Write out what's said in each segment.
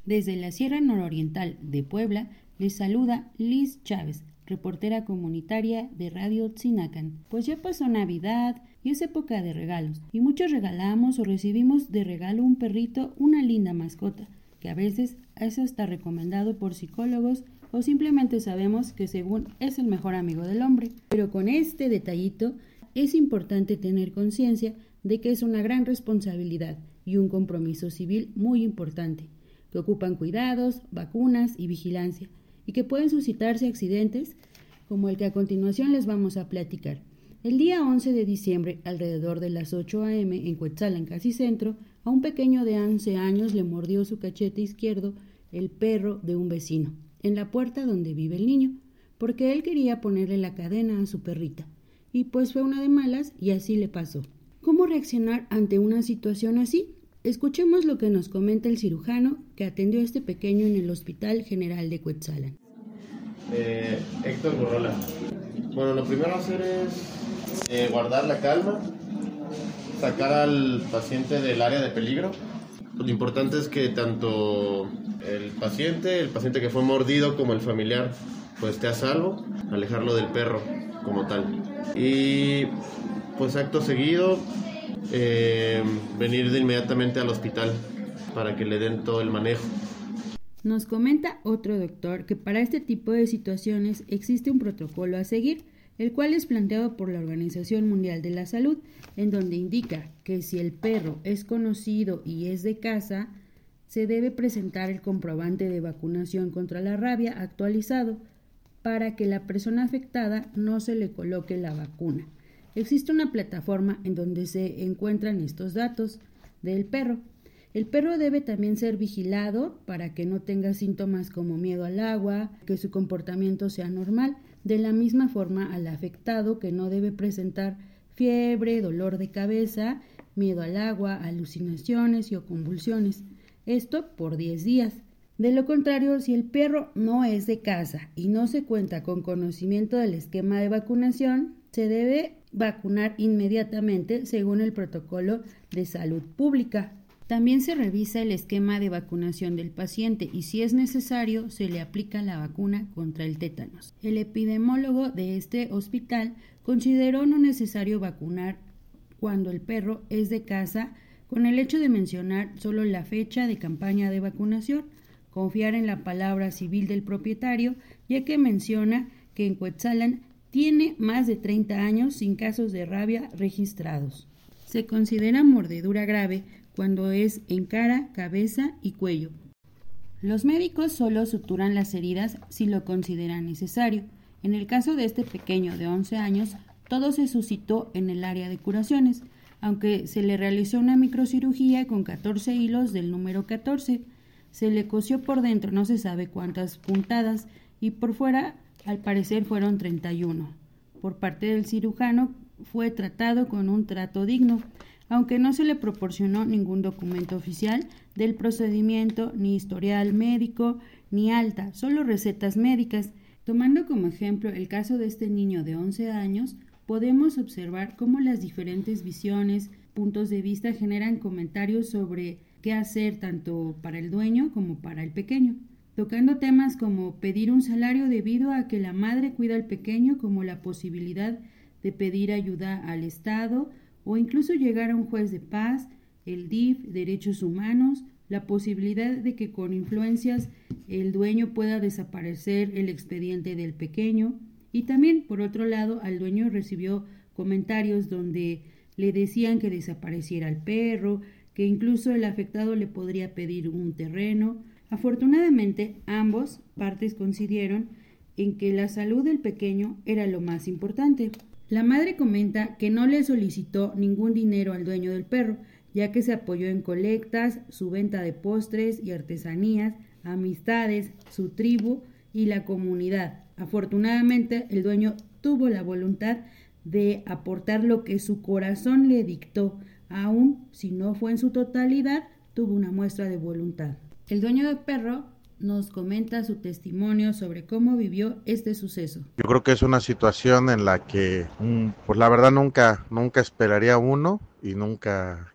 Desde la Sierra Nororiental de Puebla, les saluda Liz Chávez, reportera comunitaria de Radio Tzinacan. Pues ya pasó Navidad y es época de regalos, y muchos regalamos o recibimos de regalo un perrito, una linda mascota, que a veces es hasta recomendado por psicólogos o simplemente sabemos que según es el mejor amigo del hombre. Pero con este detallito es importante tener conciencia de que es una gran responsabilidad y un compromiso civil muy importante, que ocupan cuidados, vacunas y vigilancia, y que pueden suscitarse accidentes como el que a continuación les vamos a platicar. El día 11 de diciembre, alrededor de las 8 a.m. en Cuetzalan, casi centro, a un pequeño de 11 años le mordió su cachete izquierdo el perro de un vecino, en la puerta donde vive el niño, porque él quería ponerle la cadena a su perrita. Y pues fue una de malas y así le pasó. ¿Cómo reaccionar ante una situación así? Escuchemos lo que nos comenta el cirujano que atendió a este pequeño en el Hospital General de Cuetzalan. Héctor Borrola. Bueno, lo primero a hacer es guardar la calma, sacar al paciente del área de peligro. Lo importante es que tanto el paciente que fue mordido, como el familiar, pues esté a salvo, alejarlo del perro como tal. Y pues acto seguido, venir inmediatamente al hospital para que le den todo el manejo. Nos comenta otro doctor que para este tipo de situaciones existe un protocolo a seguir, el cual es planteado por la Organización Mundial de la Salud, en donde indica que si el perro es conocido y es de casa, se debe presentar el comprobante de vacunación contra la rabia actualizado para que la persona afectada no se le coloque la vacuna. Existe una plataforma en donde se encuentran estos datos del perro. El perro debe también ser vigilado para que no tenga síntomas como miedo al agua, que su comportamiento sea normal, de la misma forma al afectado que no debe presentar fiebre, dolor de cabeza, miedo al agua, alucinaciones o convulsiones. Esto por 10 días. De lo contrario, si el perro no es de casa y no se cuenta con conocimiento del esquema de vacunación, se debe vacunar inmediatamente según el protocolo de salud pública. También se revisa el esquema de vacunación del paciente y si es necesario se le aplica la vacuna contra el tétanos. El epidemiólogo de este hospital consideró no necesario vacunar cuando el perro es de casa con el hecho de mencionar solo la fecha de campaña de vacunación, confiar en la palabra civil del propietario, ya que menciona que en Cuetzalan tiene más de 30 años sin casos de rabia registrados. Se considera mordedura grave cuando es en cara, cabeza y cuello. Los médicos solo suturan las heridas si lo consideran necesario. En el caso de este pequeño de 11 años, todo se suscitó en el área de curaciones, aunque se le realizó una microcirugía con 14 hilos del número 14. Se le cosió por dentro no se sabe cuántas puntadas y por fuera al parecer fueron 31. Por parte del cirujano fue tratado con un trato digno, aunque no se le proporcionó ningún documento oficial del procedimiento, ni historial médico, ni alta, solo recetas médicas. Tomando como ejemplo el caso de este niño de 11 años, podemos observar cómo las diferentes visiones, puntos de vista generan comentarios sobre qué hacer tanto para el dueño como para el pequeño, tocando temas como pedir un salario debido a que la madre cuida al pequeño, como la posibilidad de pedir ayuda al Estado o incluso llegar a un juez de paz, el DIF, derechos humanos, la posibilidad de que con influencias el dueño pueda desaparecer el expediente del pequeño. Y también, por otro lado, al dueño recibió comentarios donde le decían que desapareciera el perro, que incluso el afectado le podría pedir un terreno. Afortunadamente, ambos partes coincidieron en que la salud del pequeño era lo más importante. La madre comenta que no le solicitó ningún dinero al dueño del perro, ya que se apoyó en colectas, su venta de postres y artesanías, amistades, su tribu y la comunidad. Afortunadamente, el dueño tuvo la voluntad de aportar lo que su corazón le dictó, aun si no fue en su totalidad, tuvo una muestra de voluntad. El dueño del perro nos comenta su testimonio sobre cómo vivió este suceso. Yo creo que es una situación en la que, pues la verdad nunca esperaría uno y nunca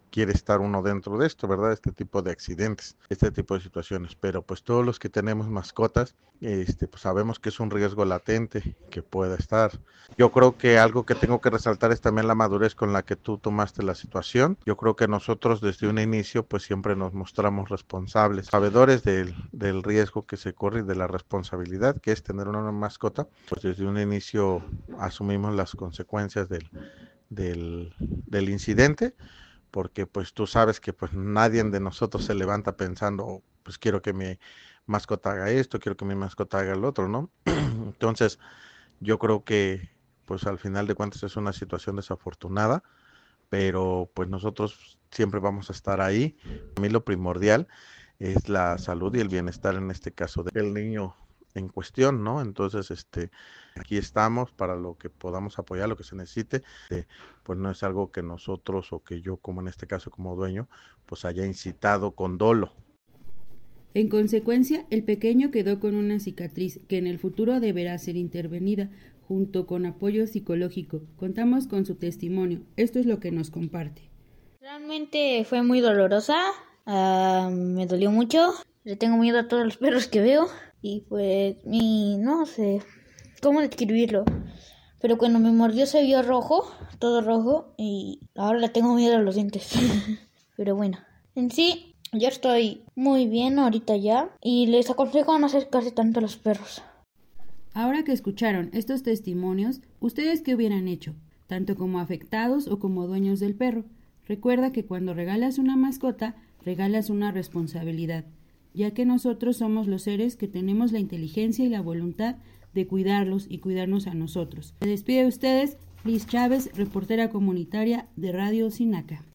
quiere estar uno dentro de esto, ¿verdad? Este tipo de accidentes, este tipo de situaciones. Pero pues todos los que tenemos mascotas, pues sabemos que es un riesgo latente que pueda estar. Yo creo que algo que tengo que resaltar es también la madurez con la que tú tomaste la situación. Yo creo que nosotros desde un inicio pues siempre nos mostramos responsables, sabedores del riesgo que se corre y de la responsabilidad que es tener una mascota. Pues desde un inicio asumimos las consecuencias del incidente, porque pues tú sabes que pues nadie de nosotros se levanta pensando, "Oh, pues quiero que mi mascota haga esto, quiero que mi mascota haga el otro", ¿no? Entonces, yo creo que pues al final de cuentas es una situación desafortunada, pero pues nosotros siempre vamos a estar ahí. A mí lo primordial es la salud y el bienestar en este caso del niño en cuestión, ¿no? Entonces, aquí estamos para lo que podamos apoyar, lo que se necesite. Pues no es algo que nosotros o que yo, como en este caso como dueño, pues haya incitado con dolo. En consecuencia, el pequeño quedó con una cicatriz que en el futuro deberá ser intervenida, junto con apoyo psicológico. Contamos con su testimonio. Esto es lo que nos comparte. Realmente fue muy dolorosa, me dolió mucho, le tengo miedo a todos los perros que veo y pues no sé cómo describirlo, pero cuando me mordió se vio rojo, todo rojo, y ahora le tengo miedo a los dientes. Pero bueno, en sí yo estoy muy bien ahorita ya y les aconsejo no acercarse tanto a los perros. Ahora que escucharon estos testimonios, ¿ustedes qué hubieran hecho? Tanto como afectados o como dueños del perro. Recuerda que cuando regalas una mascota, regalas una responsabilidad, ya que nosotros somos los seres que tenemos la inteligencia y la voluntad de cuidarlos y cuidarnos a nosotros. Se despide de ustedes Liz Chávez, reportera comunitaria de Radio Sinaca.